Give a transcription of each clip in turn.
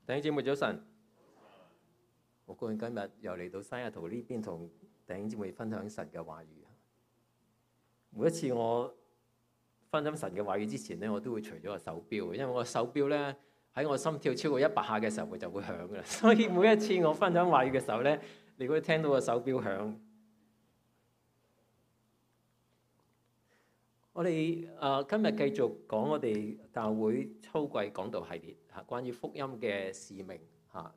弟兄姊妹早晨，好高興今日又嚟到西雅圖呢邊同弟兄姊妹分享神嘅話語。每一次我分享神嘅話語之前咧，我都會除咗個手錶，因為我手錶咧喺我心跳超過100下嘅時候，佢就會響噶啦。所以每一次我分享話語嘅時候咧，你會聽到個手錶響。我哋今日繼續講我哋教會秋季講道系列嚇，關於福音嘅使命嚇。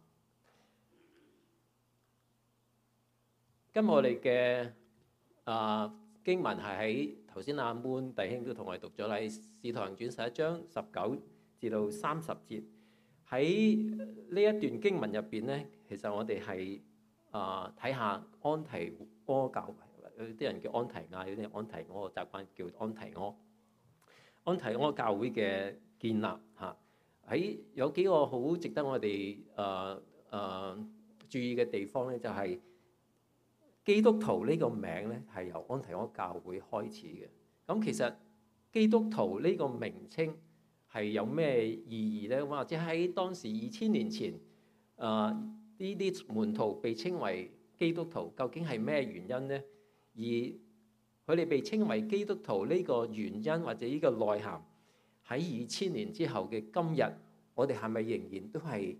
今日我哋嘅經文係喺頭先阿 Moon 弟兄都同我哋讀咗喺《使徒行傳》11章19至到30節。喺呢一段經文入邊咧，其實我哋係睇下安提阿教會。有啲人叫安提亞，有啲人安提阿，我習慣叫安提阿。安提阿教會嘅建立嚇，喺有幾個好值得我哋注意嘅地方咧，就係基督徒呢個名咧係由安提阿教會開始嘅。咁其實基督徒呢個名稱係有咩意義咧？或者喺當時2000年前，呢啲門徒被稱為基督徒，究竟係咩原因咧？而佢哋被稱為基督徒呢個原因或者呢個內涵，喺2000年之後嘅今日，我哋係咪仍然都係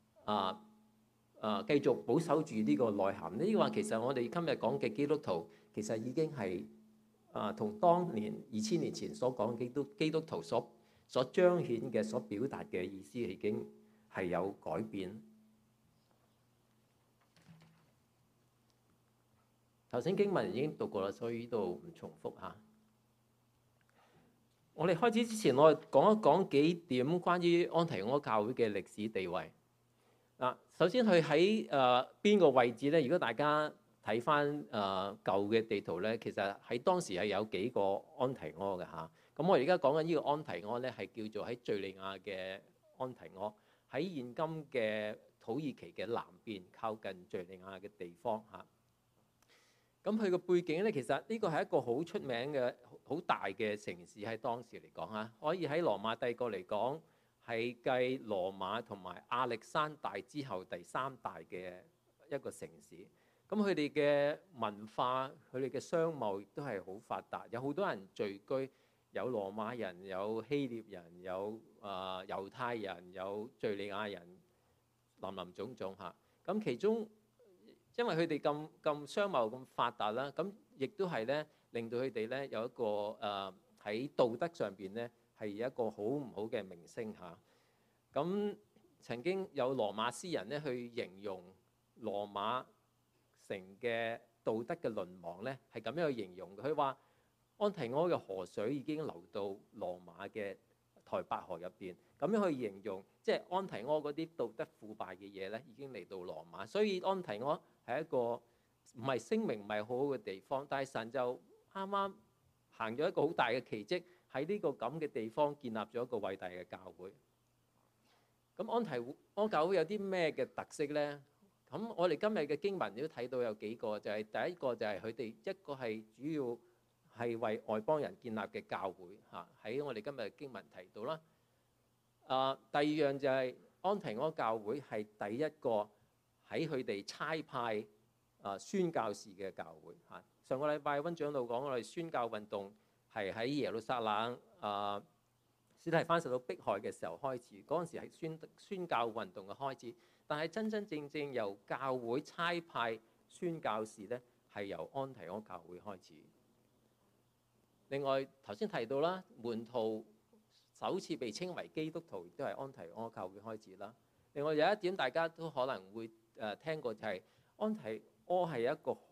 繼續保守住呢個內涵呢？話其實我哋今日講嘅基督徒，其實已經係同當年2000年前所講基督徒所彰顯嘅、所表達嘅意思，已經係有改變。頭先經文已經讀過啦，所以呢度唔重複嚇。我哋開始之前，我講一講幾點關於安提阿教會嘅歷史地位。首先佢喺邊個位置咧？如果大家睇翻舊嘅地圖咧，其實喺當時係有幾個安提阿嘅嚇。咁我而家講緊呢個安提阿咧，係叫做喺敍利亞嘅安提阿，喺現今嘅土耳其嘅南邊，靠近敍利亞嘅地方嚇。咁佢個背景咧，其實呢個係一個好出名嘅、好大嘅城市喺當時嚟講嚇，可以喺羅馬帝國嚟講係繼羅馬同埋亞歷山大之後第3大嘅一個城市。咁佢哋嘅文化、佢哋嘅商貿亦都係好發達，有好多人聚居，有羅馬人、有希臘人、有猶太人、有敍利亞人，林林總總嚇。咁其中因為佢哋咁商貿咁發達啦，咁亦都係咧令到佢哋咧有一個喺道德上邊咧係有一個好唔好嘅名聲嚇。咁曾經有羅馬詩人咧去形容羅馬城嘅道德嘅淪亡咧，係咁樣去形容嘅。佢話安提阿嘅河水已經流到羅馬嘅台伯河入邊，咁樣去形容，即係安提阿嗰啲道德腐敗嘅嘢咧，已經嚟到羅馬。所以安提阿係一個唔係聲名唔係好好嘅地方，但係神就啱啱行咗一個好大嘅奇蹟，喺呢個咁嘅地方建立咗一個偉大嘅教會。咁安提阿教會有啲咩嘅特色咧？咁我哋今日嘅經文都睇到有幾個，就係第一個就係佢哋一個係主要係為外邦人建立嘅教會嚇，喺我哋今日嘅經文提到啦。第二樣就係安提阿教會係第一個喺佢哋差派宣教士嘅教會嚇。上個禮拜溫長老講我哋宣教運動係喺耶路撒冷司提反受到迫害嘅時候開始，嗰陣時係宣教運動嘅開始。但係真真正正由教會差派宣教士咧，係由安提阿教會開始。另外頭先提到啦，門徒首次被稱為基督徒，亦都係安提阿教會開始啦。另外有一點大家都可能會聽過，就係安提阿係一個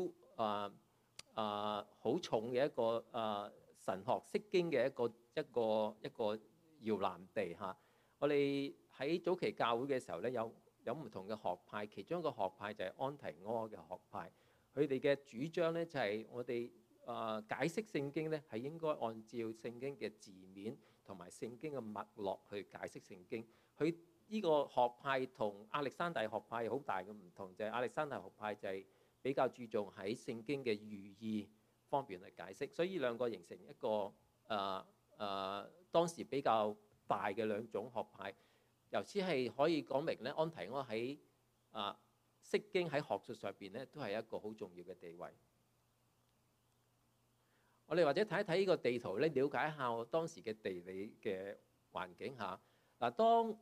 好重嘅一個神學釋經嘅一個搖籃地嚇。我哋喺早期教會嘅時候咧，有唔同嘅學派，其中一個學派就係安提阿嘅學派。佢哋嘅主張咧就係我哋解釋聖經咧係應該按照聖經嘅字面同埋聖經嘅脈絡去解釋聖經。佢呢個學派同亞歷山大學派好大嘅唔同，就係亞歷山大學派就係比較注重喺聖經嘅寓意方面去解釋，所以呢兩個形成一個當時比較大嘅兩種學派。 由此係可以講明咧，安提阿喺釋經喺學術上邊咧，都係一個好重要嘅地位。我哋或者睇一睇呢個地圖咧，了解一下我當時嘅地理嘅環境下。嗱，當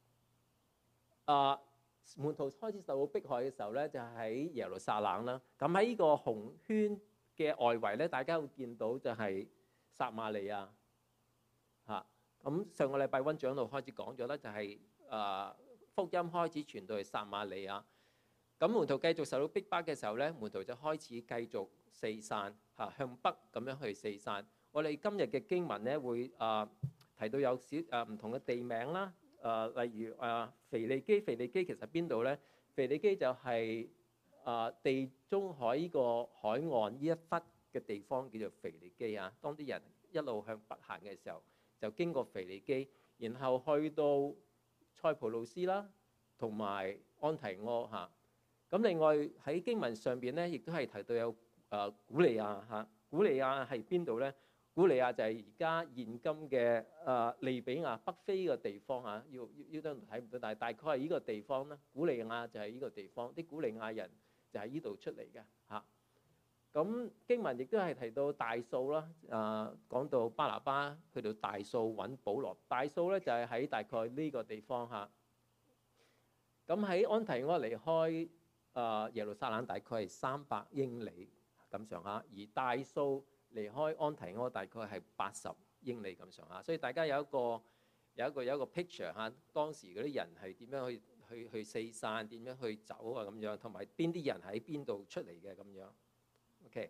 門徒開始受到迫害嘅時候咧，就喺耶路撒冷啦。咁喺呢個紅圈嘅外圍咧，大家會見到就係撒瑪利亞嚇。咁上個禮拜溫長老開始講咗咧，就係福音開始傳到去撒瑪利亞。咁門徒繼續受到逼迫嘅時候咧，門徒就開始繼續四散嚇，向北咁樣去四散。我哋今日嘅經文咧會提到有唔同嘅地名啦。例如腓利基，腓利基其實邊度咧？腓利基就係地中海呢個海岸呢一忽嘅地方叫做腓利基啊。當啲人一路向北行嘅時候，就經過腓利基，然後去到塞浦路斯啦，同埋安提阿嚇。咁另外喺經文上邊咧，亦都係提到有古利亞嚇。古利亞係邊度咧？古利亞就係而家現今嘅利比亞北非嘅地方嚇。要都睇唔到，但係大概係呢個地方啦。古利亞就係呢個地方，啲古利亞人就係呢度出嚟嘅嚇。咁經文亦都係提到大數啦，講到巴拿巴去到大數揾保羅。大數咧就係喺大概呢個地方嚇。咁喺安提阿離開耶路撒冷大概係300英里咁上下，而大數離開安提阿大概係80英里咁上下，所以大家有一個 picture 嚇，當時嗰啲人係點樣去四散，點樣去走啊咁樣，同埋邊啲人喺邊度出嚟嘅咁樣。OK，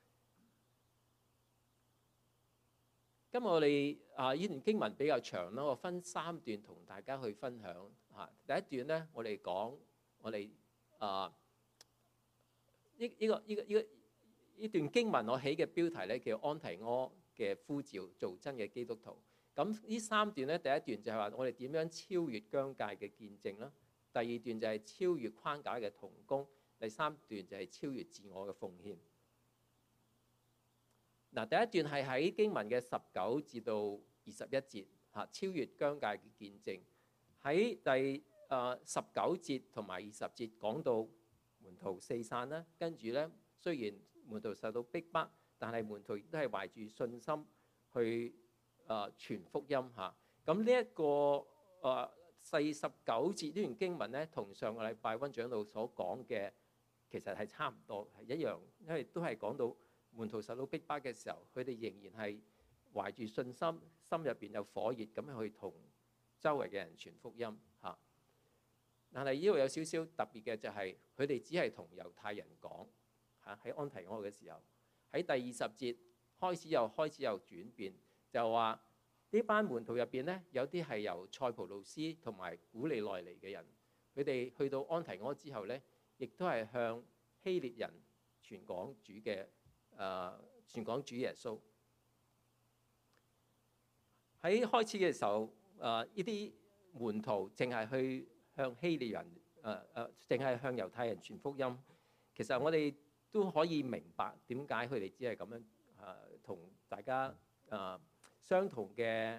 今日我哋呢段經文比較長啦，我分3段同大家去分享嚇。第一段咧，我哋講我哋呢段經文我起嘅標題咧叫安提阿嘅呼召，做真嘅基督徒。咁呢3段咧，第一段就係話我哋點樣超越疆界嘅見證啦，第二段就係超越框架嘅同工，第3段就係超越自我嘅奉獻。嗱，第一段係喺經文嘅19至到21節嚇，超越疆界嘅見證。喺第19節同埋20節講到門徒四散啦，跟住咧雖然門徒受到逼迫，但係門徒亦都係懷住信心去傳福音嚇。咁呢一個49節呢段經文咧，同上個禮拜溫長老所講嘅其實係差唔多，係一樣，因為都係講到門徒受到逼迫嘅時候，佢哋仍然係懷住信心，心入邊有火熱咁樣去同周圍嘅人傳福音嚇。但係呢度有少少特別嘅就係，佢哋只係同猶太人講嚇，喺安提阿嘅時候，喺第20節開始有轉變，就話呢班門徒入邊咧，有啲係由塞浦路斯同埋古利奈嚟嘅人，佢哋去到安提阿之後咧，亦都係向希臘人傳講主耶穌。喺開始嘅時候，呢啲門徒淨係去向希臘人，淨係向猶太人傳福音。其實我哋都可以明白點解佢哋只係咁樣同大家相同嘅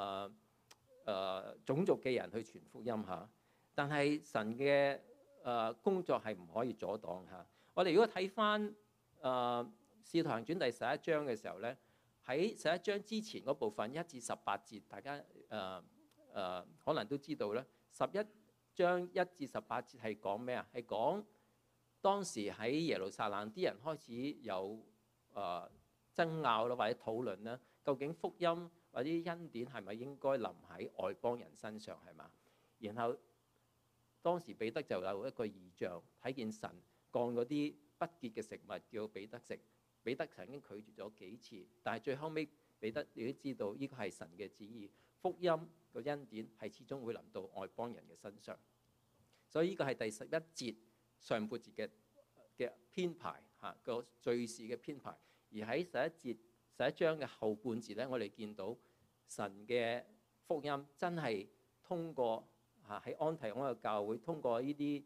種族嘅人去傳福音嚇。但係神嘅工作係唔可以阻擋嚇。我哋如果睇翻《使徒行傳》第11章嘅時候咧，喺11章之前嗰部分1至18節，大家可能都知道咧。11章1至18節係講咩啊？係講當時喺耶路撒冷啲人開始有爭拗啦，或者討論啦，究竟福音或者恩典係咪應該臨喺外邦人身上係嘛？然後當時彼得就有一個異象，睇見神降嗰啲不潔嘅食物叫彼得食。彼得曾經拒絕咗幾次，但係最後尾彼得亦都知道呢個係神嘅旨意，福音個恩典係始終會臨到外邦人嘅身上。所以呢個係第11節上半節嘅編排嚇，個敘事嘅編排。而喺11章嘅後半節咧，我哋見到神嘅福音真係通過喺安提阿嘅教會，通過呢啲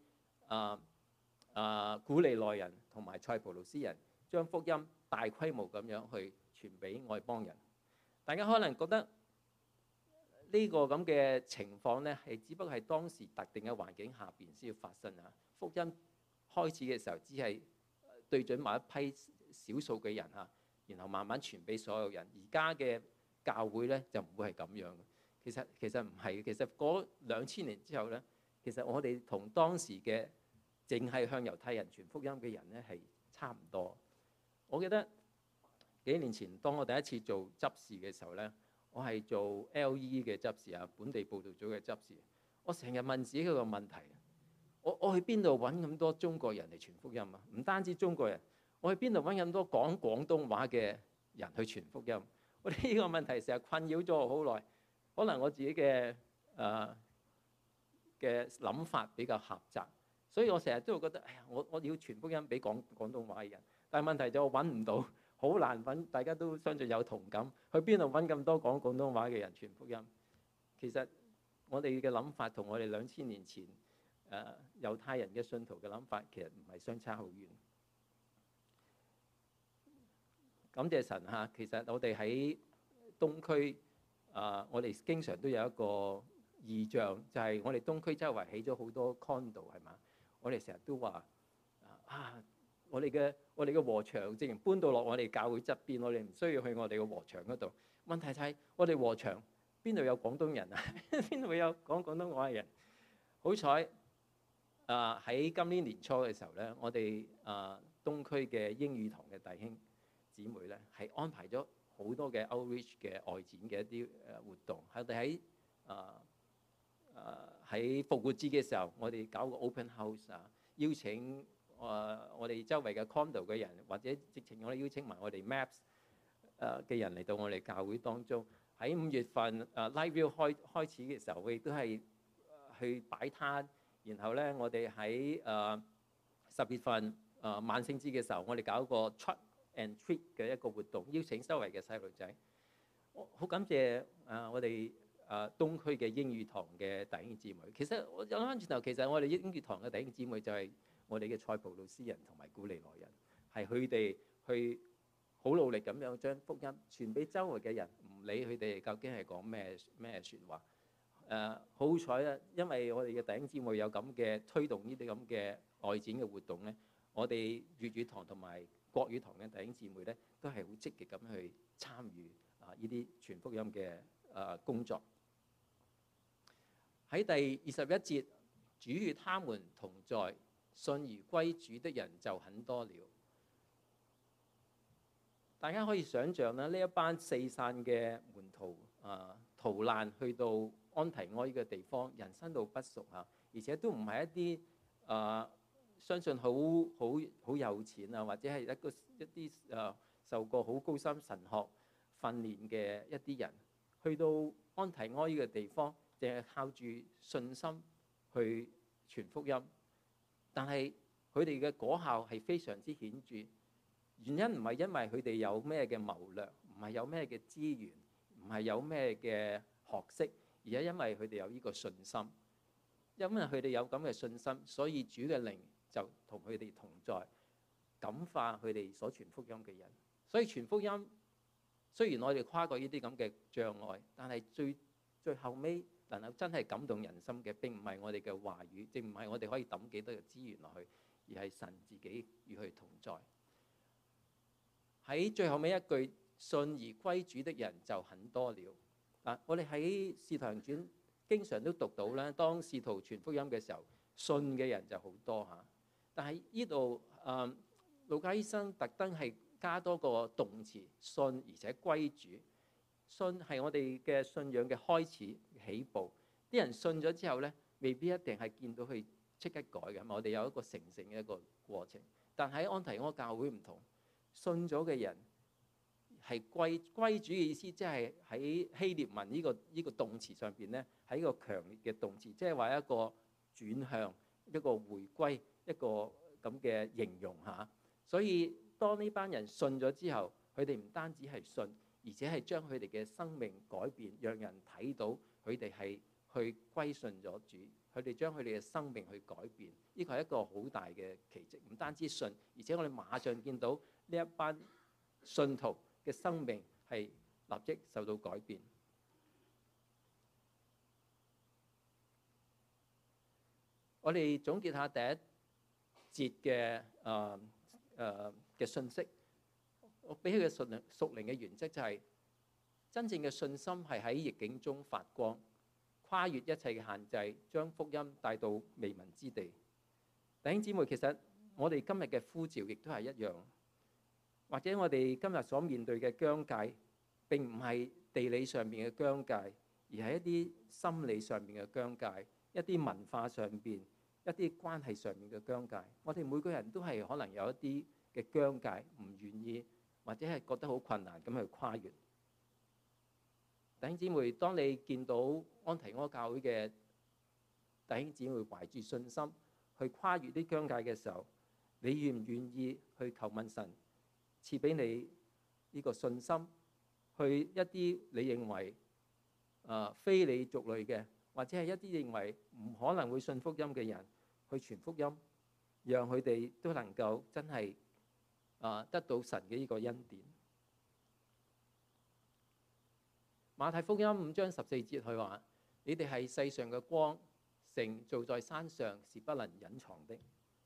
古利奈人同埋塞浦路斯人，將福音大規模咁樣去傳俾外邦人。大家可能覺得呢個咁嘅情況咧，係只不過係當時特定嘅環境下邊先要發生啊。福音開始嘅時候，只係對準某一批少數嘅人啊，然後慢慢傳俾所有人。而家嘅教會咧就唔會係咁樣嘅。其實唔係，其實嗰2000年之後咧，其實我哋同當時嘅淨係向猶太人傳福音嘅人咧係差唔多。我記得幾年前當我第一次做執事嘅時候咧，我係做 LE 嘅執事啊，本地佈道組嘅執事。我成日問自己一個問題：我去邊度揾咁多中國人嚟傳福音啊？唔單止中國人，我去邊度揾咁多講廣東話嘅人去傳福音？我呢個問題成日困擾咗我好耐。可能我自己嘅諗法比較狹窄，所以我成日都會覺得，哎呀，我要傳福音俾講廣東話嘅人。但係問題就我揾唔到，好難揾。大家都相信有同感，去邊度揾咁多講廣東話嘅人傳福音？其實我哋嘅諗法同我哋2000年前猶太人嘅信徒嘅諗法，其實唔係相差好遠。感謝神嚇，其實我哋喺東區。我哋經常都有一個異象，就係我哋東區周圍起咗好多 condo 係嘛？我哋成日都話我哋嘅禾場直情搬到落我哋教會側邊，我哋唔需要去我哋嘅禾場嗰度。問題就係我哋禾場邊度有廣東人啊？邊度會有講廣東話嘅人？好彩喺今年年初嘅時候咧，我哋東區嘅英語堂嘅弟兄姊妹咧係安排咗好多嘅 outreach 嘅外展嘅一啲活動，我哋喺復活節嘅時候，我哋搞個 open house 啊，邀請我哋周圍嘅 condo 嘅人，或者直情我哋邀請埋我哋 Maps 嘅人嚟到我哋教會當中。喺5月份Live View 開始嘅時候，我亦都係去擺攤，然後咧我哋喺10月份萬聖節嘅時候，我哋搞個 Trunk and Treat 嘅一個活動，邀請周圍嘅細路仔。我好感謝我哋東區嘅英語堂嘅弟兄姊妹。其實我諗翻轉頭，其實我哋英語堂嘅弟兄姊妹就係我哋嘅塞浦路斯人同埋古利奈人，係佢哋去好努力咁樣將福音傳俾周圍嘅人，唔理佢哋究竟係講咩説話。好彩啊，因為我哋嘅弟兄姊妹有咁嘅推動呢啲咁嘅外展嘅活動咧，我哋粵語堂同埋國語堂嘅弟兄姊妹咧，都係好積極咁去參與呢啲傳福音嘅工作。喺第21節，主與他們同在，信而歸主的人就很多了。大家可以想像啦，呢一班四散嘅門徒逃難去到安提阿呢個地方，人生路不熟嚇，而且都唔係一啲相信好有錢啊，或者係一啲受過好高深神學訓練嘅一啲人，去到安提阿呢個地方，淨係靠住信心去傳福音，但係佢哋嘅果效係非常之顯著。原因唔係因為佢哋有咩嘅謀略，唔係有咩嘅資源，唔係有咩嘅學識，而係因為佢哋有呢個信心。因為佢哋有咁嘅信心，所以主嘅靈就同佢哋同在，感化佢哋所傳福音嘅人。所以傳福音雖然我哋跨過呢啲咁嘅障礙，但係最後尾能夠真係感動人心嘅，並唔係我哋嘅話語，並唔係我哋可以抌幾多嘅資源落去，而係神自己與佢同在。喺最後尾一句，信而歸主的人就很多了。我哋喺使徒行傳經常都讀到啦，當使徒傳福音嘅時候，信嘅人就好多嚇。但係呢度路加醫生特登係加多個動詞，信而且歸主。信係我哋嘅信仰嘅開始起步。啲人信咗之後咧，未必一定係見到佢即刻改嘅，我哋有一個成聖嘅一個過程。但喺安提阿教會唔同。信咗嘅人係歸主嘅意思，即係喺希臘文呢個動詞上邊咧，係一個強烈嘅動詞，即係話一個轉向、一個回歸、一個咁嘅形容嚇。所以當呢班人信咗之後，佢哋唔單止係信，而且係將佢哋嘅生命改變，讓人睇到佢哋係去歸順咗主，佢哋將佢哋嘅生命去改變。呢個係一個好大嘅奇蹟，唔單止信，而且我哋馬上見到呢一班信徒嘅生命係立即受到改變。 我哋總結下第一節嘅信息。我俾佢嘅屬靈嘅原則就係真正嘅信心係喺逆境中發光，跨越一切嘅限制，將福音帶到未聞之地。弟兄姊妹，其實我哋今日嘅呼召亦都係一樣，或者我哋今日所面對嘅疆界並唔係地理上面嘅疆界，而係一啲心理上面嘅疆界，一啲文化上邊，一啲關係上面嘅疆界。我哋每個人都係可能有一啲嘅疆界，唔願意或者係覺得好困難咁去跨越。弟兄姊妹，當你見到安提阿教會嘅弟兄姊妹懷住信心去跨越啲疆界嘅時候，你願唔願意去求問神賜俾你呢個信心，去一啲你認為非你族類嘅，或者係一啲認為唔可能會信福音嘅人去傳福音，讓佢哋都能夠真係得到神嘅呢個恩典。馬太福音5章14節佢話：你哋係世上嘅光，城造在山上是不能隱藏的。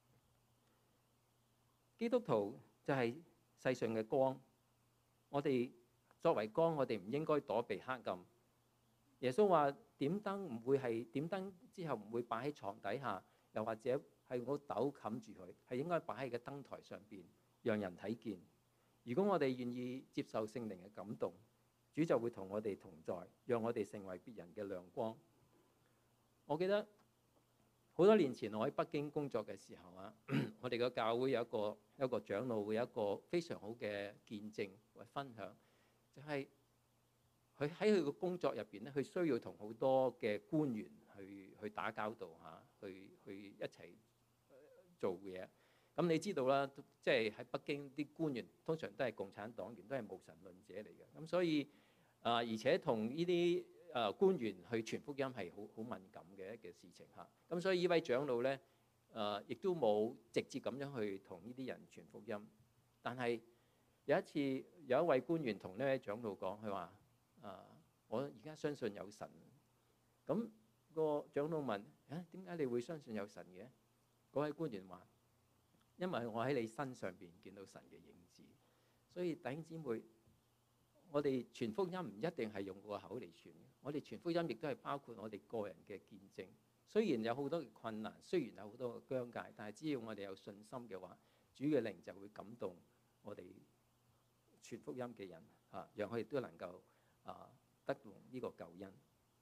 基督徒就係世上嘅光，我哋作為光，我哋唔應該躲避黑暗。耶穌話點燈唔會係點燈之後唔會擺喺床底下，又或者係個斗冚住佢，係應該擺喺個燈台上邊，讓人睇見。如果我哋願意接受聖靈嘅感動，主就會同我哋同在，讓我哋成為別人嘅亮光。我記得好多年前我喺北京工作嘅時候我哋個教會有一個長老會有一個非常好嘅見證或分享，就係佢喺佢個工作入邊咧，佢需要同好多嘅官員去打交道去一齊做嘢。咁你知道啦，即係喺北京啲官員通常都係共產黨員，都係無神論者嚟嘅。咁所以而且同呢啲官員去傳福音係好敏感嘅一件事情嚇。咁所以呢位長老咧亦都冇直接咁樣去同呢啲人傳福音。但係有一次有一位官員同呢位長老講，佢話：我而家相信有神。咁個長老問：點解你會相信有神嘅？嗰位官員話：因為我喺你身上邊見到神嘅影子。所以弟兄姊妹，我哋傳福音唔一定係用個口嚟傳，我哋傳福音亦都係包括我哋個人嘅見證。雖然有好多嘅困難，雖然有好多嘅疆界，但係只要我哋有信心嘅話，主嘅靈就會感動我哋傳福音嘅人讓佢哋都能夠得到呢個救恩。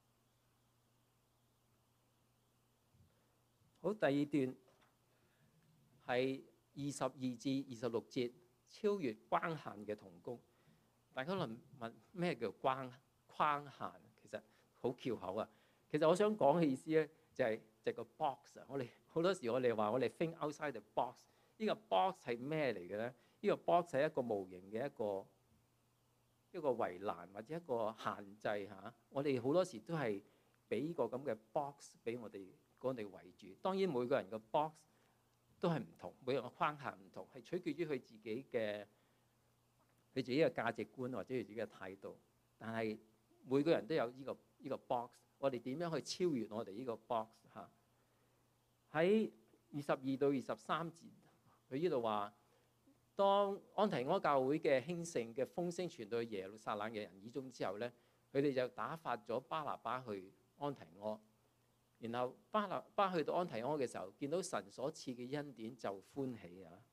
好，第二段係22至26節，超越關限嘅同工。大家問咩叫框限？其實好翹口啊。其實我想講嘅意思咧，就係個 box。我哋好多時我哋話我哋 think outside the box。呢個 box 係咩嚟嘅咧？呢個 box 係一個無形嘅一個圍欄或者一個限制嚇。我哋好多時都係俾呢個咁嘅 box 俾我哋圍住。當然每個人嘅 box 都係唔同，每個人嘅框限唔同，係取決於佢自己嘅價值觀或者佢自己嘅態度。但係每個人都有呢個 box。我哋點樣去超越我哋呢個 box 嚇？喺22到23節，佢呢度話：當安提阿教會嘅興盛嘅風聲傳到耶路撒冷嘅人耳中之後咧，佢哋就打發咗巴拿巴去安提阿。然後巴拿巴去到安提阿嘅時候，見到神所賜嘅恩典就歡喜啊！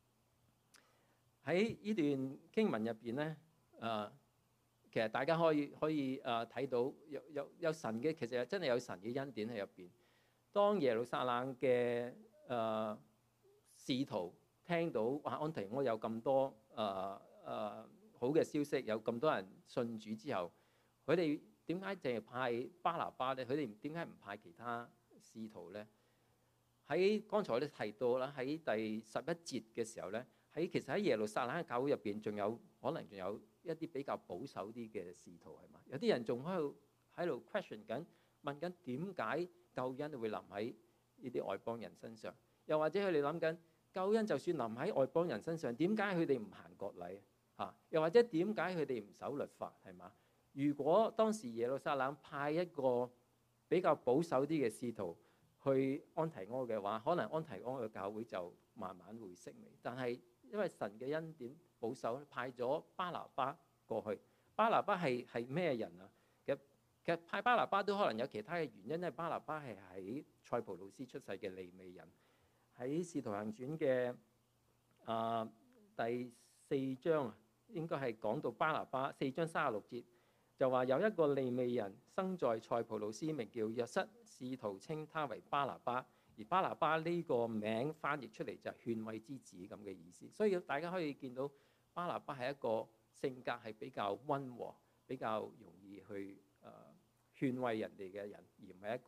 喺呢段經文入邊咧，其實大家可以睇到有神嘅，其實真係有神嘅恩典喺入邊。當耶路撒冷嘅使徒聽到安提阿有咁多好嘅消息，有咁多人信主之後，佢哋點解淨係派巴拿巴咧？佢哋點解唔派其他使徒咧？喺剛才我哋提到啦，喺第11節嘅時候咧，其實喺耶路撒冷嘅教會入邊，可能仲有一啲比較保守啲嘅使徒係嘛？有啲人仲喺度 question 緊，問緊點解救恩會臨喺呢啲外邦人身上？又或者佢哋諗緊救恩就算臨喺外邦人身上，點解佢哋唔行割禮嚇？又或者點解佢哋唔守律法係嘛？如果當時耶路撒冷派一個比較保守啲嘅使徒去安提阿嘅話，可能安提阿嘅教會就慢慢會式微。但係因為神嘅恩典保守，派咗巴拿巴過去。巴拿巴係咩人啊？其實派巴拿巴都可能有其他嘅原因，因為巴拿巴係喺塞浦路斯出世嘅利未人。喺《使徒行傳》嘅第4章啊，應該係講到巴拿巴4章36節，就話有一個利未人生在塞浦路斯，名叫約瑟，使徒稱他為巴拿巴。而巴拿巴呢個名翻譯出嚟就係勸慰之子咁嘅意思。所以大家可以見到巴拿巴係一個性格係比較溫和、比較容易去勸慰人哋嘅人，而唔係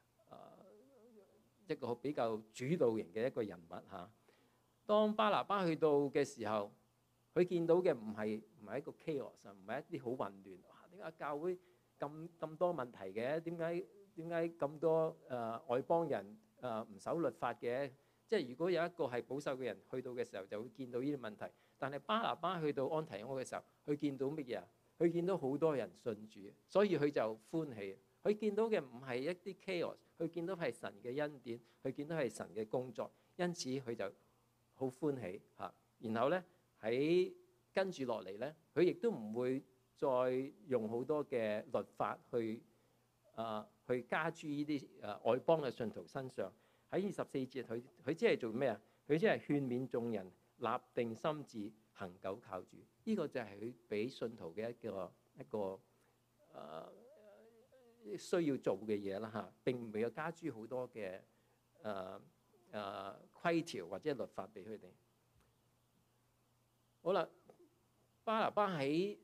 一個比較主導型嘅一個人物嚇。當巴拿巴去到嘅時候，佢見到嘅唔係一個 chaos， 唔係一啲好混亂。點解教會咁多問題嘅？點解咁多外邦人唔守律法嘅？即係如果有一個係保守嘅人去到嘅時候，就會見到呢啲問題。但係巴拿巴去到安提阿嘅時候，佢見到乜嘢啊？佢見到好多人信主，所以佢就歡喜。佢見到嘅唔係一啲 chaos， 佢見到係神嘅恩典，佢見到係神嘅工作，因此佢就好歡喜嚇。然後咧喺跟住落嚟咧，佢亦都唔會再用好多嘅律法去加諸呢啲外邦嘅信徒身上。喺24節，佢只係做咩啊？佢只係勸勉眾人立定心志，恆久靠主。呢個就係佢俾信徒嘅一個需要做嘅嘢啦嚇，並唔係有加諸好多嘅規條或者律法俾佢哋。好啦，巴拿巴喺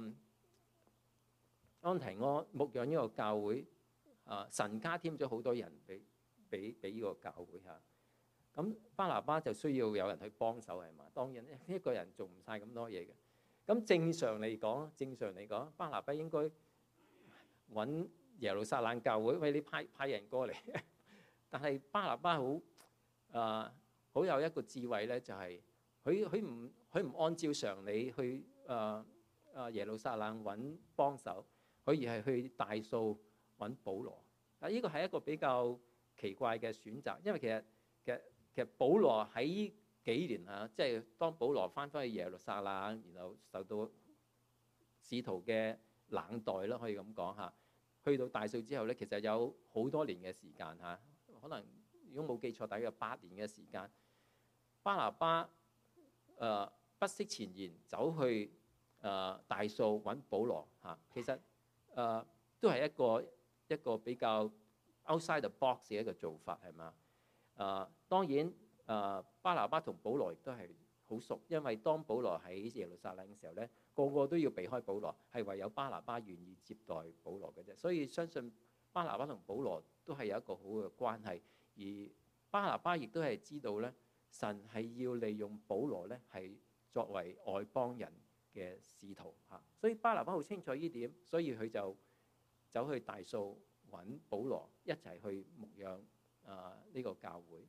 安提阿牧養呢個教會，神加添咗好多人俾呢個教會嚇。咁巴拿巴就需要有人去幫手係嘛？當然一個人做唔晒咁多嘢嘅。咁正常嚟講，巴拿巴應該揾耶路撒冷教會，喂，你派人過嚟。但係巴拿巴好有一個智慧咧，就係佢唔按照常理去耶路撒冷揾幫手，佢而係去大數揾保羅。呢個係一個比較奇怪嘅選擇，因為其實保羅喺幾年嚇，即係當保羅翻返去耶路撒冷，然後受到使徒嘅冷待啦，可以咁講嚇。去到大數之後咧，其實有好多年嘅時間嚇，可能如果冇記錯，大概有8年嘅時間。巴拿巴不惜前嫌走去大數揾保羅嚇，其實都係一個比較 outside the box 嘅一個做法係嘛？當然巴拿巴同保羅亦都係好熟，因為當保羅喺耶路撒冷嘅時候咧，個個都要避開保羅，係唯有巴拿巴願意接待保羅嘅啫。所以相信巴拿巴同保羅都係有一個好嘅關係，而巴拿巴亦都係知道咧，神係要利用保羅咧係作為外邦人嘅使徒嚇。所以巴拿巴好清楚呢點，所以佢就走去大數揾保羅一齊去牧養呢個教會。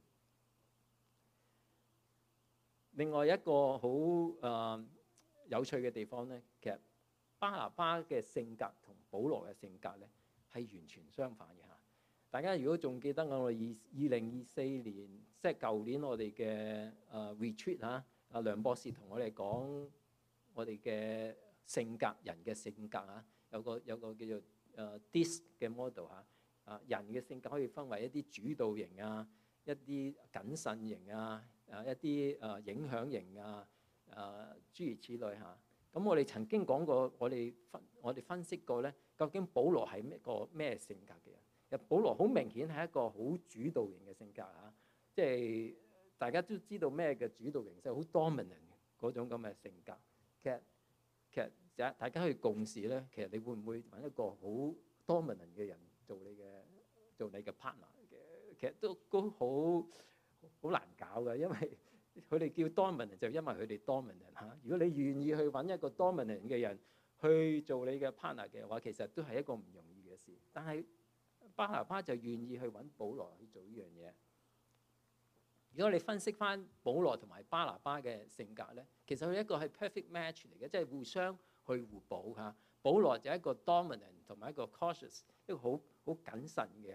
另外一個好有趣嘅地方咧，其實巴拿巴嘅性格同保羅嘅性格咧係完全相反嘅嚇。大家如果仲記得我哋2024年，即係舊年我哋嘅retreat 嚇，阿梁博士同我哋講我哋嘅性格，人嘅性格嚇，有個叫做DISC 嘅 model 嚇，人嘅性格可以分為一啲主導型啊，一啲謹慎型啊，一啲影響型啊，諸如此類嚇。咁我哋曾經講過，我哋分析過咧，究竟保羅係咩性格嘅人？其實保羅好明顯係一個好主導型嘅性格嚇，即係大家都知道咩嘅主導型，即係好 dominant 嗰種咁嘅性格。其實大家去共事咧，其實你會唔會揾一個好 dominant 嘅人做你嘅 partner 嘅？其實都好難搞嘅，因為佢哋叫 dominant 就因為佢哋 dominant 嚇。如果你願意去揾一個 dominant 嘅人去做你嘅 partner 嘅話，其實都係一個唔容易嘅事。但係巴拿巴就願意去揾保羅去做呢樣嘢。如果你分析翻保羅同埋巴拿巴嘅性格咧，其實佢一個係 perfect match 嚟嘅，即係互相去互補嚇。保羅就係一個 dominant 同埋一個 cautious，一個好謹慎嘅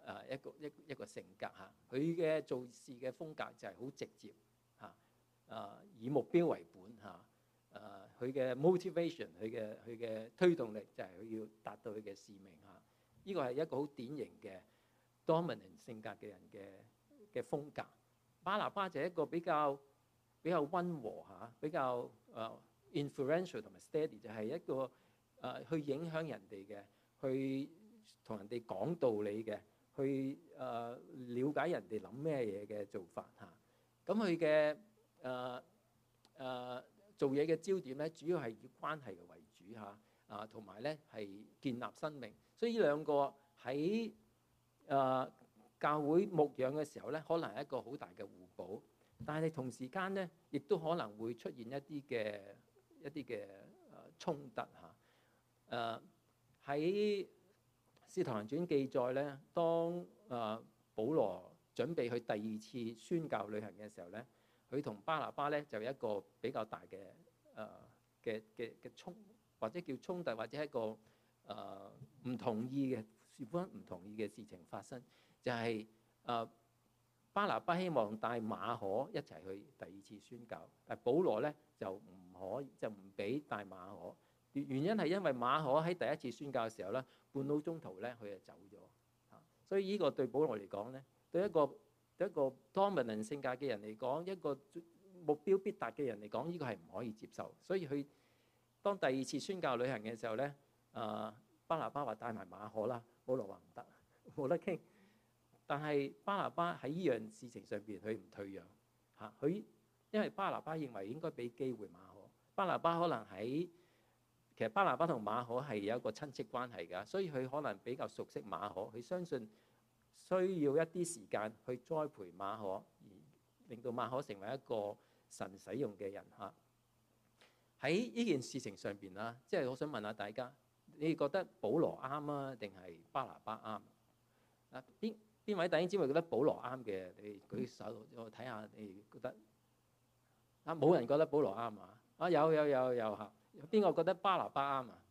一個性格嚇。佢嘅做事嘅風格就係好直接嚇，以目標為本嚇。佢嘅 motivation， 佢嘅推動力就係佢要達到佢嘅使命嚇。呢個係一個好典型嘅 dominant 性格嘅人嘅風格。巴拿巴就係一個比較溫和嚇，比較influential 同埋 steady， 就係一個去影響人哋嘅，去同人哋講道理嘅，去了解人哋諗咩嘢嘅做法嚇。咁佢嘅做嘢嘅焦點咧，主要係以關係嘅為主嚇，同埋咧係建立生命。所以呢兩個喺教會牧養嘅時候咧，可能係一個好大嘅互補，但係同時間咧，亦都可能會出現一啲嘅衝突嚇。喺《使徒行傳》記載咧，當保羅準備去第二次宣教旅行嘅時候咧，佢同巴拿巴咧就有一個比較大嘅衝，或者叫衝突，或者一個唔同意嘅事關唔同意嘅事情發生，就係巴拿巴希望帶馬可一齊去第二次宣教，但保羅咧就唔俾帶馬可。原因係因為馬可喺第一次宣教嘅時候咧，半路中途咧佢就走咗嚇，所以呢個對保羅嚟講咧，對一個 dominant 性格嘅人嚟講，一個目標必達嘅人嚟講，呢個係唔可以接受。所以佢當第二次宣教旅行嘅時候咧，巴拿巴話帶埋馬可啦，保羅話唔得，冇得傾。但係巴拿巴喺呢樣事情上邊，佢唔退讓嚇。佢因為巴拿巴認為應該俾機會馬可，巴拿巴可能其實巴拿巴同馬可係有一個親戚關係㗎，所以佢可能比較熟悉馬可，佢相信需要一啲時間去栽培馬可，而令到馬可成為一個神使用嘅人嚇。喺呢件事情上邊啦，即係我想問下大家，你覺得保羅啱啊，定係巴拿巴啱？邊位弟兄姊妹覺得保羅啱嘅？你舉手，我睇下你覺得。冇人覺得保羅啱啊？有嚇。邊個覺得巴拿巴啱啊？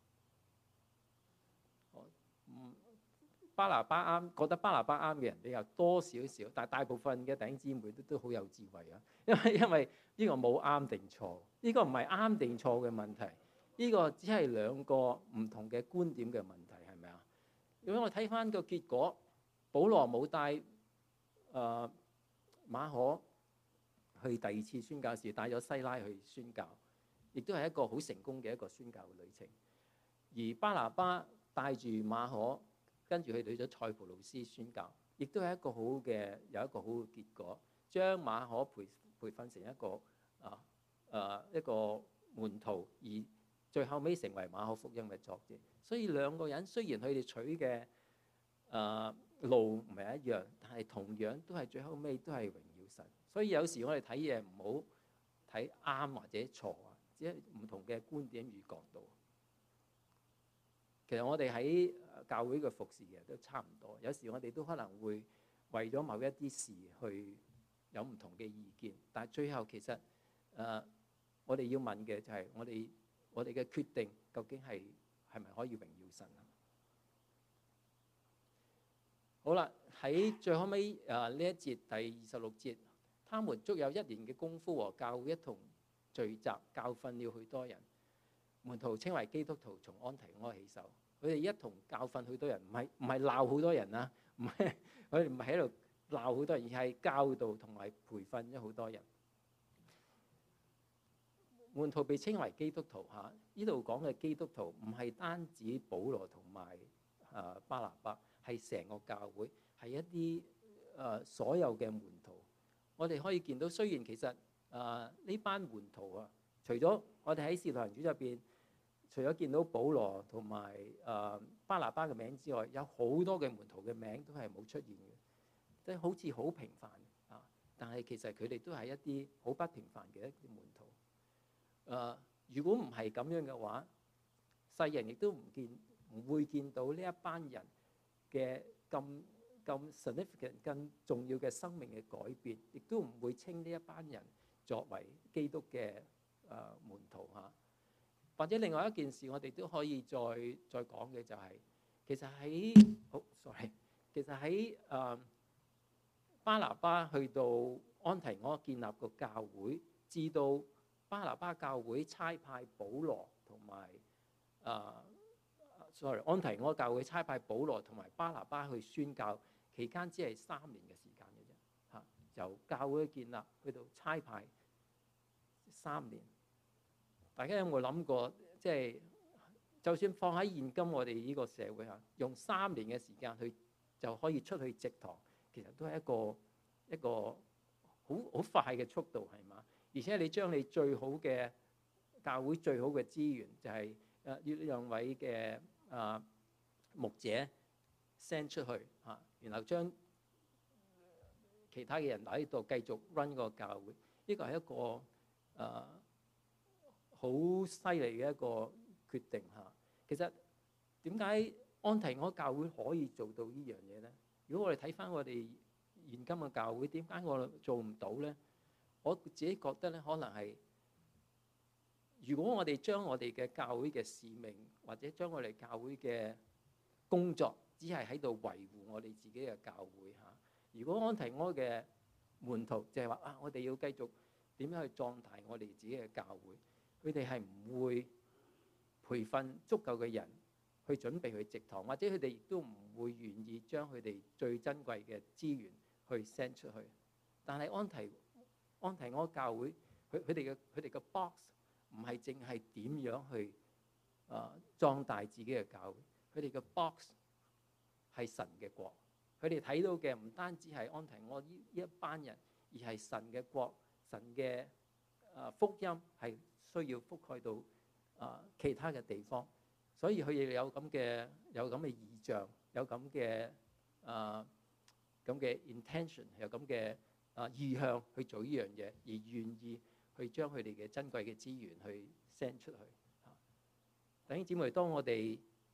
巴拿巴啱，覺得巴拿巴啱嘅人比較多少少，但係大部分嘅弟兄姊妹都好有智慧啊。因為呢個冇啱定錯，呢個唔係啱定錯嘅問題，呢個只係兩個唔同嘅觀點嘅問題，係咪啊？如果我睇翻個結果，保羅冇帶馬可去第二次宣教時，帶咗西拉去宣教，亦都係一個好成功嘅一個宣教嘅旅程。而巴拿巴帶住馬可，跟住佢去咗塞浦路斯宣教，亦都係有一個好嘅結果，將馬可培訓成一個門徒，而最後尾成為馬可福音嘅作者。所以兩個人雖然佢哋取嘅路唔係一樣，但係同樣都係最後尾都係榮耀神。所以有時我哋睇嘢唔好睇啱或者錯啊，只係唔同嘅觀點與角度。其實我哋喺教會嘅服侍嘅都差唔多，有時我哋都可能會為咗某一啲事去有唔同嘅意見，但係最後其實我哋要問嘅就係我哋嘅決定究竟係咪可以榮耀神啊？好啦，喺最後尾呢一節第26節，他們足有1年嘅功夫和教會一同聚集，教訓了許多人。門徒稱為基督徒，從安提阿起手，佢哋一同教訓許多人，唔係鬧好多人啊，佢哋唔係喺度鬧好多人，而係教導同埋培訓咗好多人。門徒被稱為基督徒嚇，呢度講嘅基督徒唔係單止保羅同埋巴拿巴，係成個教會，係一啲所有嘅門徒。我哋可以見到，雖然其實呢班門徒啊，除咗我哋喺《使徒行傳》入邊，除咗見到保羅同埋巴拿巴嘅名之外，有好多嘅門徒嘅名都係冇出現嘅，即係好似好平凡啊。但係其實佢哋都係一啲好不平凡嘅一啲門徒。如果唔係咁樣嘅話，世人亦都唔會見到呢一班人嘅咁 significant 更重要嘅生命嘅改變，亦都唔會稱呢一班人作為基督嘅門徒嚇。或者另外一件事，我哋都可以再講嘅就係，其實其實喺巴拿巴去到安提阿建立個教會，至到巴拿巴教會差派保羅同埋安提阿教會差派保羅同埋巴拿巴去宣教，期間只係3年嘅時間嘅啫嚇，由教會建立去到差派3年。大家有冇諗過，即係就算放喺現今我哋呢個社會下，用3年嘅時間去就可以出去植堂，其實都係一個好快嘅速度，係嘛？而且你將你最好嘅教會最好嘅資源，就係呢2位嘅牧者 send 出去嚇，然後將其他嘅人喺度繼續 run 個教會，呢個係一個好犀利嘅一個決定嚇。其實點解安提阿教會可以做到呢樣嘢咧？如果我哋睇翻我哋現今嘅教會，點解我做唔到咧？我自己覺得咧，可能係如果我哋將我哋嘅教會嘅使命，或者將我哋教會嘅工作，只係喺度維護我哋自己嘅教會嚇。如果安提阿嘅門徒就係話我哋要繼續點樣去壯大我哋自己嘅教會，佢哋係唔會培訓足夠嘅人去準備去植堂，或者佢哋亦都唔會願意將佢哋最珍貴嘅資源去 send 出去。但係安提阿教會，佢哋嘅 box 唔係淨係點樣去壯大自己嘅教會，佢哋嘅 box 係神嘅國。佢哋睇到嘅唔單止係安提阿呢一班人，而係神嘅國、神嘅福音係需要覆蓋到其他嘅地方。所以佢哋有咁嘅異象，有咁嘅intention， 有咁嘅意向去做呢樣嘢，而願意去將佢哋嘅珍貴嘅資源去 send 出去。弟兄姊妹，當我哋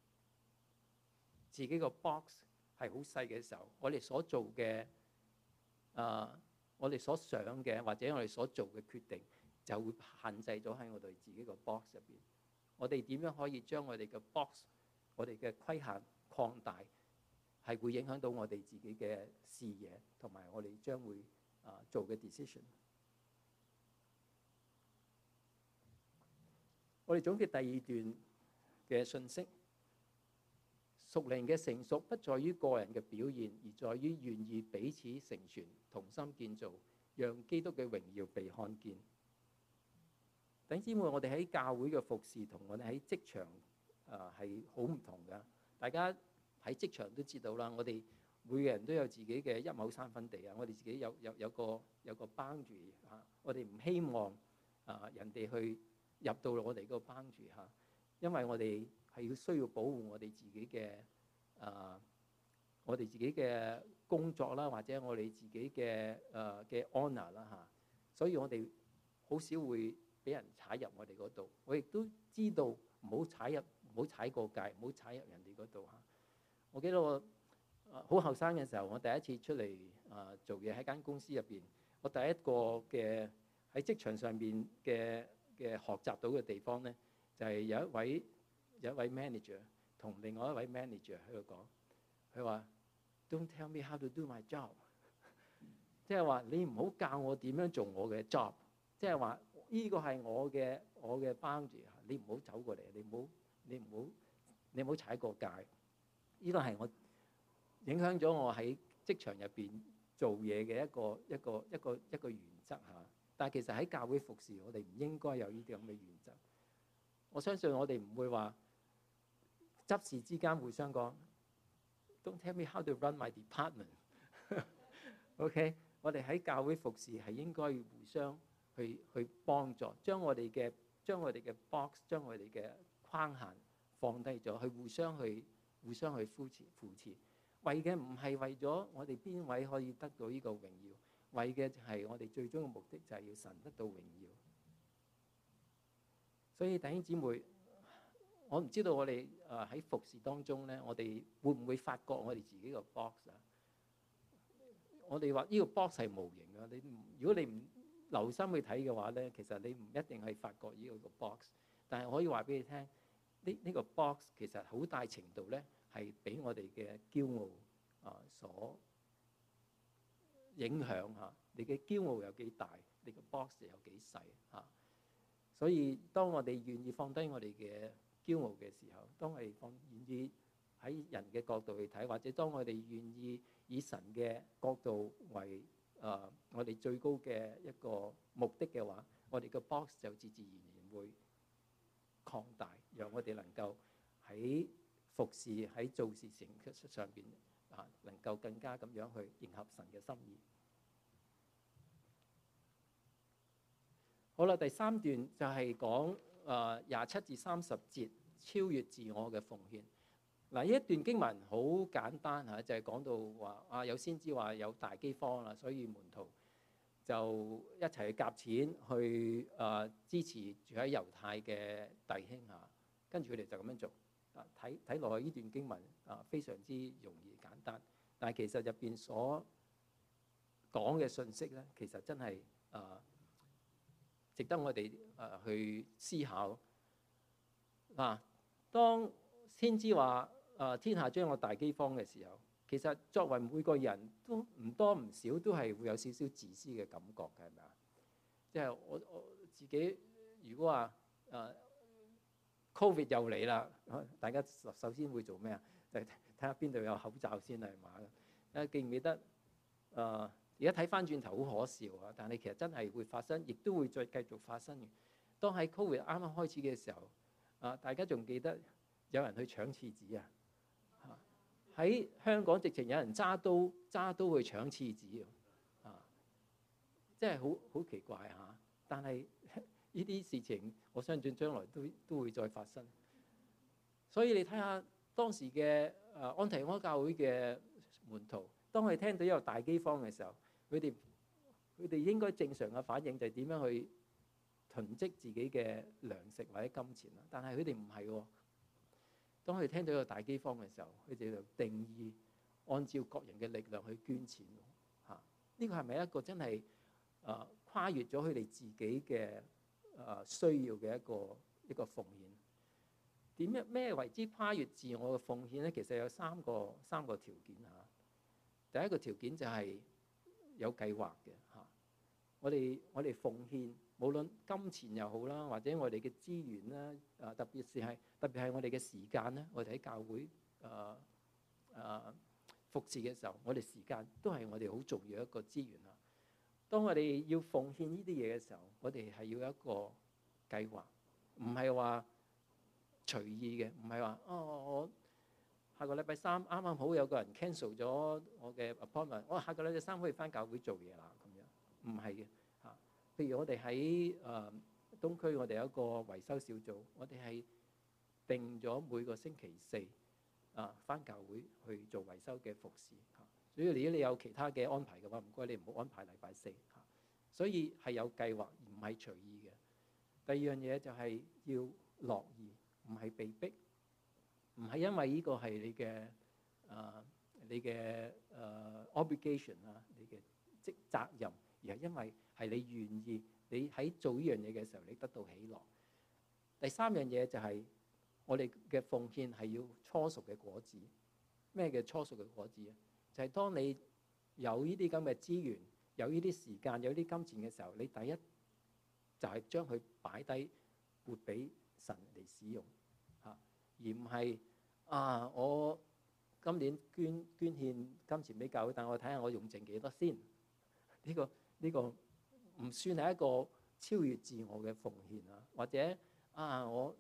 自己個 box 係好細嘅時候，我哋所做嘅我哋所想嘅，或者我哋所做嘅決定，就會限制咗喺我哋自己個 box 入邊。我哋點樣可以將我哋嘅 box、我哋嘅規限擴大，係會影響到我哋自己嘅視野，同埋我哋將會做嘅 decision。我哋總結第2段嘅信息，屬靈嘅成熟不在於個人嘅表現，而在於願意彼此成全，同心建造，讓基督嘅榮耀被看見。弟兄姊妹，我哋喺教會嘅服侍同我哋喺職場係好唔同㗎。大家喺職場都知道啦，我哋每個人都有自己嘅一畝3分地啊。我哋自己有個boundary嚇，我哋唔希望人哋去入到我哋個boundary嚇，因為我哋係需要保護我哋自己嘅工作啦，或者我哋自己嘅honor 啦嚇，所以我哋好少會俾人踩入我哋嗰度。我亦都知道唔好踩過界，唔好踩入人哋嗰度嚇。我記得我好後生嘅時候，我第一次出嚟做嘢喺間公司入邊，我第一個嘅喺職場上邊嘅學習到嘅地方咧，就係有一位 manager 同另外一位 manager 喺度講，佢話 Don't tell me how to do my job， 即係話你唔好教我點樣做我嘅 job， 即係話呢個係我嘅 boundary， 你唔好走過嚟，你唔好踩過界。呢個係我影響咗我喺職場入邊做嘢嘅一個原則嚇。但係其實喺教會服侍，我哋唔應該有呢啲咁嘅原則。我相信我哋唔會話執事之間互相講 Don't tell me how to run my department。OK， 我哋喺教會服侍係應該要互相去幫助，將我哋嘅 box， 將我哋嘅框限放低咗，去互相去扶持。為嘅唔係為咗我哋邊位可以得到呢個榮耀，為嘅就係我哋最終嘅目的就係要神得到榮耀。所以弟兄姊妹，我唔知道我哋喺服侍當中咧，我哋會唔會發覺我哋自己個 box 啊？我哋話呢個 box 係無形嘅，如果你唔留心去睇嘅話咧，其實你唔一定係發覺呢個 box。但係可以話俾你聽，呢個 box 其實好大程度咧係俾我哋嘅驕傲所影響嚇。你嘅驕傲有幾大，你嘅 box 有幾細嚇。所以當我哋願意放低我哋嘅驕傲嘅時候，當我哋願意喺人嘅角度去睇，或者當我哋願意以神嘅角度為我哋最高嘅一個目的嘅話，我哋個 box 就自自然然會擴大，讓我哋能夠喺服侍、喺做事情上邊能夠更加咁樣去迎合神嘅心意。好啦，第三段就係講27至30節超越自我嘅奉獻。嗱，呢一段經文好簡單嚇，就係講到話有先知話有大饑荒啦，所以門徒就一齊去夾錢去支持住喺猶太嘅弟兄嚇，跟住佢哋就咁樣做。睇落去呢段經文非常之容易簡單，但係其實入邊所講嘅信息咧，其實真係值得我哋去思考。當先知話天下將有大饑荒嘅時候，其實作為每個人都唔多唔少都係會有少少自私嘅感覺嘅，係咪啊？即係我自己如果話Covid 又嚟啦，大家首先會做咩啊？就睇下邊度有口罩先係嘛？記唔記得？而家睇翻轉頭好可笑啊！但係其實真係會發生，亦都會再繼續發生嘅。當喺 Covid 啱啱開始嘅時候，大家仲記得有人去搶廁紙啊？喺香港直情有人揸刀去搶廁紙啊！真係好奇怪嚇。但係呢啲事情，我相信將來都會再發生。所以你睇下當時嘅安提阿教會嘅門徒，當佢哋聽到有大饑荒嘅時候，佢哋應該正常嘅反應就係點樣去囤積自己嘅糧食或者金錢啦。但係佢哋唔係喎。當佢哋聽到有大饑荒嘅時候，佢哋就定義按照各人嘅力量去捐錢嚇。呢個係咪一個真係跨越咗佢哋自己嘅需要嘅一個奉獻？咩為之跨越自我嘅奉獻咧？其實有三個條件嚇。第一個條件就係有計劃嘅嚇。我哋奉獻，無論金錢又好啦，或者我哋嘅資源啦，特別係我哋嘅時間咧，我哋喺教會服侍嘅時候，我哋時間都係我哋好重要一個資源啊。當我哋要奉獻呢啲嘢嘅時候，我哋係要有一個計劃，唔係話隨意嘅，唔係話我下個禮拜三啱啱好有個人 cancel 咗我嘅 appointment，我下個禮拜三可以返教會做嘢啦，咁樣唔係嘅嚇。譬如我哋喺東區，我哋有一個維修小組，我哋係定咗每個星期四返教會去做維修嘅服侍嚇。所以如果你有其他嘅安排嘅話，唔該你唔好安排禮拜四嚇。所以係有計劃，而唔係隨意嘅。第二樣嘢就係要樂意，唔係被逼，唔係因為呢個係你嘅obligation 啊，你嘅責任，而係因為係你願意，你喺做呢樣嘢嘅時候，你得到喜樂。第三樣嘢就係我哋嘅奉獻係要初熟嘅果子。咩叫初熟嘅果子啊？就係當你有呢啲咁嘅資源，有呢啲時間，有呢啲金錢嘅時候，你第一就係將佢擺低，撥俾神嚟使用嚇，而唔係我今年捐獻金錢俾教會，但我睇下我用剩幾多先。呢個唔算係一個超越自我嘅奉獻啊，或者我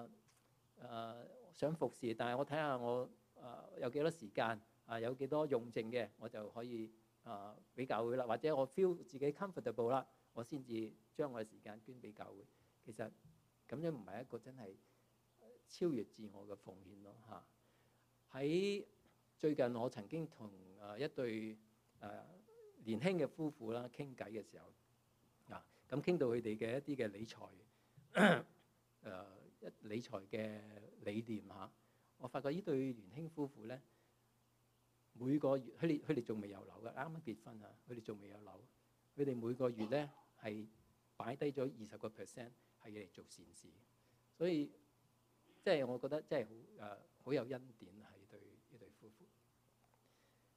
想服侍，但係我睇下我有幾多時間有幾多用剩嘅，我就可以俾教會啦。或者我 feel 自己 comfortable 啦，我先至將我嘅時間捐俾教會。其實咁樣唔係一個真係超越自我嘅奉獻咯嚇。喺最近我曾經同一對年輕嘅夫婦啦傾偈嘅時候，咁傾到佢哋嘅一啲嘅理財嘅理念嚇，我發覺呢對年輕夫婦咧，每個月佢哋仲未有樓嘅，啱啱結婚啊，佢哋仲未有樓，佢哋每個月咧係擺低咗20%係嚟做善事，所以即係我覺得真係好有恩典係對呢對夫婦。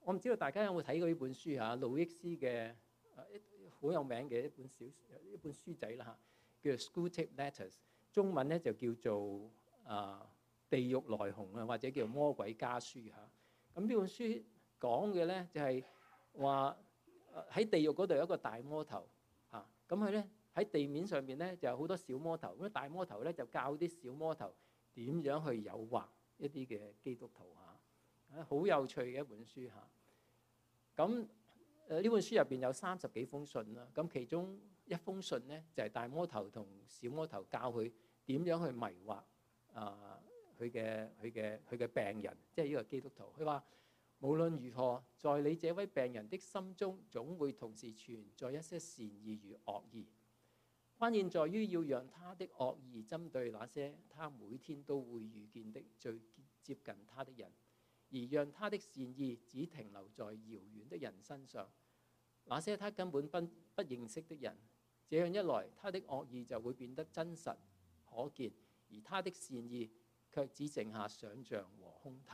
我唔知道大家有冇睇過呢本書嚇，路易斯嘅好有名嘅一本書仔啦嚇，叫做《Screwtape Letters》，中文咧就叫做地獄來鴻啊，或者叫魔鬼家書嚇。咁呢本書講嘅咧就係話喺地獄嗰度有一個大魔頭嚇，咁佢咧喺地面上邊咧就有好多小魔頭，咁大魔頭咧就教啲小魔頭點樣去誘惑一啲嘅基督徒嚇，好有趣嘅一本書嚇。咁呢本書入邊有30幾封信啦，咁其中一封信咧就係大魔頭同小魔頭教佢點樣去迷惑佢嘅病人，即係呢個基督徒。佢話無論如何，在你這位病人的心中，總會同時存在一些善意與惡意。關鍵在於要讓他的惡意針對那些他每天都會遇見的最接近他的人，而讓他的善意只停留在遙遠的人身上，那些他根本不認識的人。這樣一來，他的惡意就會變得真實可見，而他的善意卻只剩下想像和空談。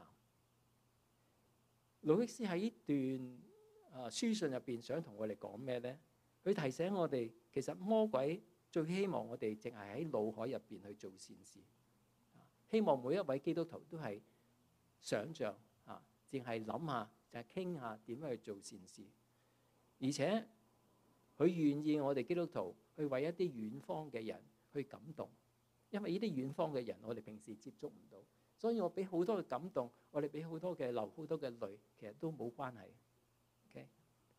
路易斯喺呢段書信入邊想同我哋講咩呢？佢提醒我哋，其實魔鬼最希望我哋淨係喺腦海入邊去做善事，希望每一位基督徒都係想像淨係諗下，就係傾下點樣去做善事，而且佢願意我哋基督徒去為一啲遠方嘅人去感動，因為呢啲遠方嘅人我哋平時接觸唔到，所以我俾好多嘅感動，我哋俾好多嘅流好多嘅淚，其實都冇關係。Okay?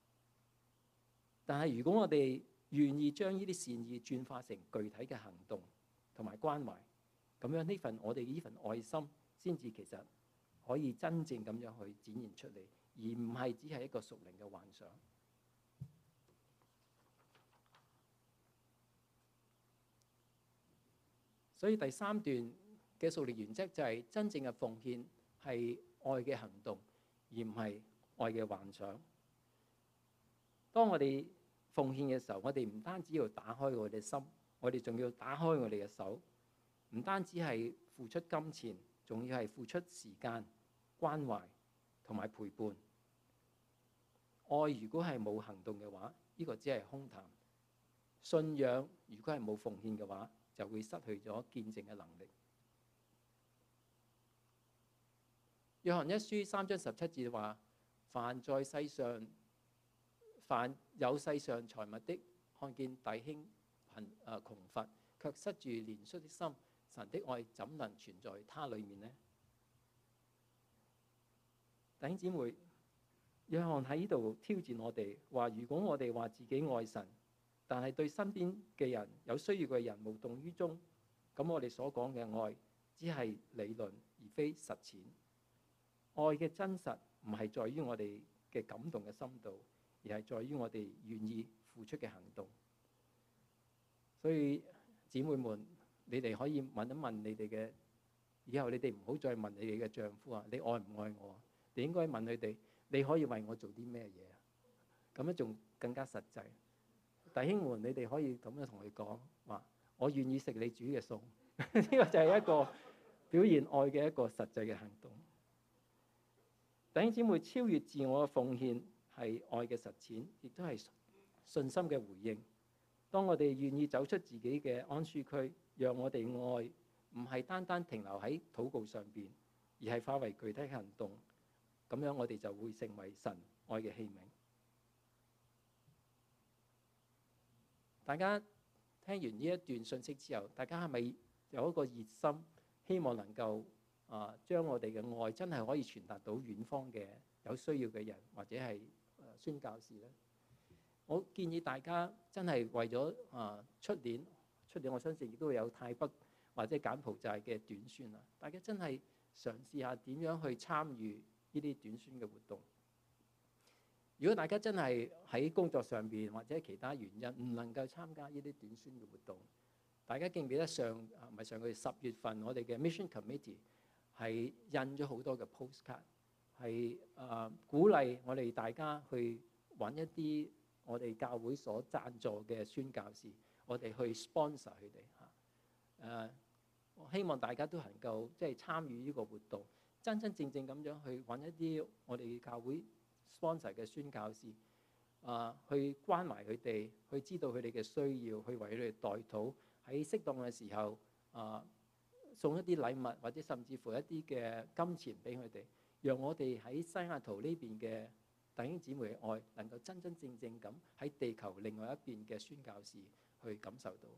但係如果我哋願意將呢啲善意轉化成具體嘅行動同埋關懷，咁樣我哋呢份愛心先至其實可以真正咁樣去展現出嚟，而唔係只係一個屬靈嘅幻想。所以第3段嘅屬靈原則就係真正嘅奉獻係愛嘅行動，而唔係愛嘅幻想。當我哋奉獻嘅時候，我哋唔單止要打開我哋嘅心，我哋仲要打開我哋嘅手，唔單止係付出金錢，仲要係付出時間、關懷同埋陪伴。愛如果係冇行動嘅話，呢個只係空談。信仰如果係冇奉獻嘅話，就會失去咗見證嘅能力。約翰一書3章17節話：凡有世上財物的，看見弟兄窮乏，卻塞住憐恤的心，神的愛怎能存在他裡面呢？弟兄姊妹，約翰喺呢度挑戰我哋，話如果我哋話自己愛神，但係對身邊嘅人有需要嘅人無動於衷，咁我哋所講嘅愛只係理論而非實踐。愛嘅真實唔係在於我哋嘅感動嘅深度，而係在於我哋願意付出嘅行動。所以姊妹們，你哋可以問一問你哋嘅，以後你哋唔好再問你哋嘅丈夫你愛唔愛我？你應該問佢哋，你可以為我做啲咩嘢啊？咁樣仲更加實際。弟兄們，你哋可以咁樣同佢講話，我願意食你煮嘅餸。呢個就係一個表現愛嘅一個實際嘅行動。弟兄姊妹，超越自我嘅奉獻係愛嘅實踐，亦都係信心嘅回應。當我哋願意走出自己嘅安舒區，讓我哋愛唔係單單停留喺禱告上邊，而係化為具體行動，咁樣我哋就會成為神愛嘅器皿。大家聽完呢一段信息之後，大家係咪有一個熱心，希望能夠將我哋嘅愛真係可以傳達到遠方嘅有需要嘅人，或者係宣教士呢？我建議大家真係為咗出年我相信亦都會有泰北或者柬埔寨嘅短宣啊！大家真係嘗試下點樣去參與呢啲短宣嘅活動。如果大家真係喺工作上邊或者其他原因唔能夠參加呢啲短宣嘅活動，大家記唔記得上個月10月份我哋嘅 Mission Committee 係印咗好多嘅 postcard， 係鼓勵我哋大家去揾一啲我哋教會所贊助嘅宣教士，我哋去 sponsor 佢哋我希望大家都能夠即係參與呢個活動，真真正正咁樣去揾一啲我哋教會 sponsor 嘅宣教士，去關懷佢哋，去知道佢哋嘅需要，去為佢哋代禱，喺適當嘅時候送一啲禮物，或者甚至乎一啲嘅金錢俾佢哋，讓我哋喺西雅圖呢邊嘅弟兄姊妹嘅愛能夠真真正正咁喺地球另外一邊嘅宣教士去感受到。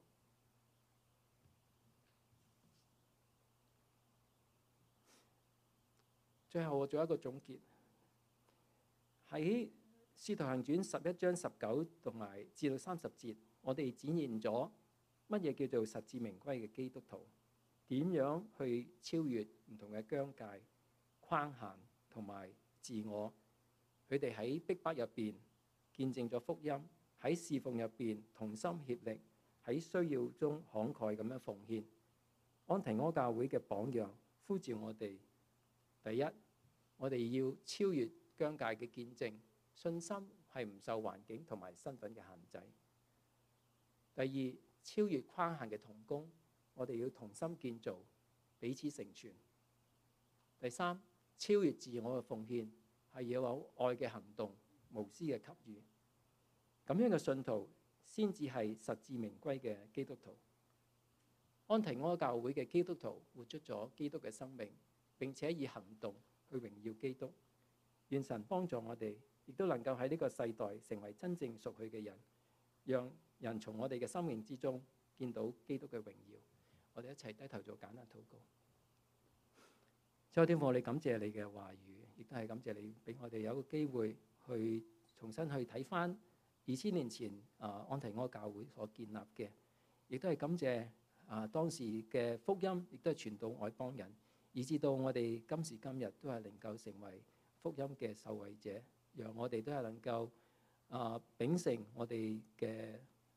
最後我做一個總結，喺《使徒行傳》11章19同埋至到30節，我哋展現咗乜嘢叫做實至名歸嘅基督徒，點樣去超越唔同嘅疆界、框限同埋自我。佢哋喺逼迫入邊見證咗福音，喺侍奉入邊同心協力，喺需要中慷慨咁樣奉獻。安提阿教會嘅榜樣呼召我哋，第一，我哋要超越疆界嘅見證，信心係唔受環境同埋身份嘅限制。第二，超越框限嘅同工，我哋要同心建造，彼此成全。第三，超越自我嘅奉獻，係要有愛嘅行動，無私嘅給予。咁樣嘅信徒先至係實至名歸嘅基督徒。安提阿教會嘅基督徒活出咗基督嘅生命，並且以行動去榮耀基督。願神幫助我哋，亦都能夠喺呢個世代成為真正屬佢嘅人，讓人從我哋嘅生命之中見到基督嘅榮耀。我哋一齊低頭做簡單禱告。主天父，我哋感謝你嘅話語，亦都係感謝你俾我哋有個機會去重新去睇翻2000年前安提阿教會所建立嘅，亦都係感謝當時嘅福音，亦都係傳到外邦人，以至到我哋今時今日都係能夠成為福音嘅受惠者，讓我哋都係能夠秉承我哋嘅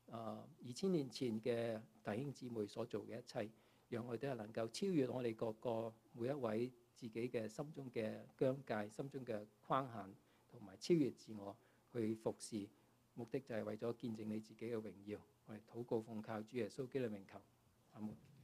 2000年前嘅弟兄姊妹所做嘅一切，讓我哋都係能夠超越我哋各個每一位自己嘅心中嘅疆界、心中嘅框限，同埋超越自我去服侍，目的就係為咗見證你自己嘅榮耀。我哋禱告奉靠主耶穌基督名求，阿門。